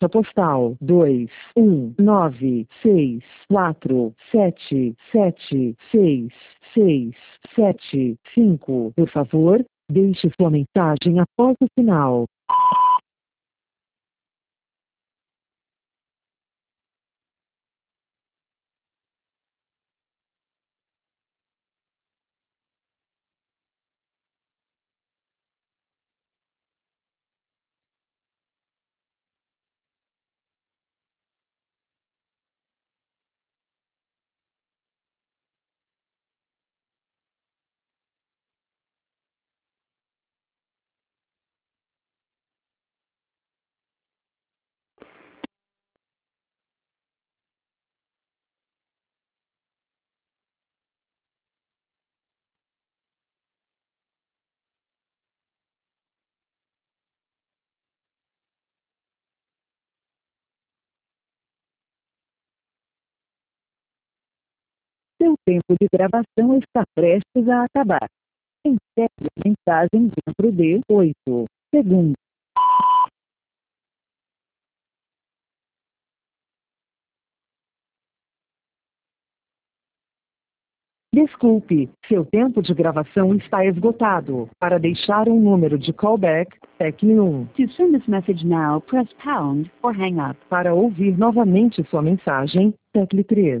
Caixa postal 21964776675. Por favor, deixe sua mensagem após o sinal. Seu tempo de gravação está prestes a acabar. Encerre a mensagem dentro de 8 segundos. Desculpe, seu tempo de gravação está esgotado. Para deixar um número de callback, tecle 1. To send this message now, press pound or hang up. Para ouvir novamente sua mensagem, tecle 3.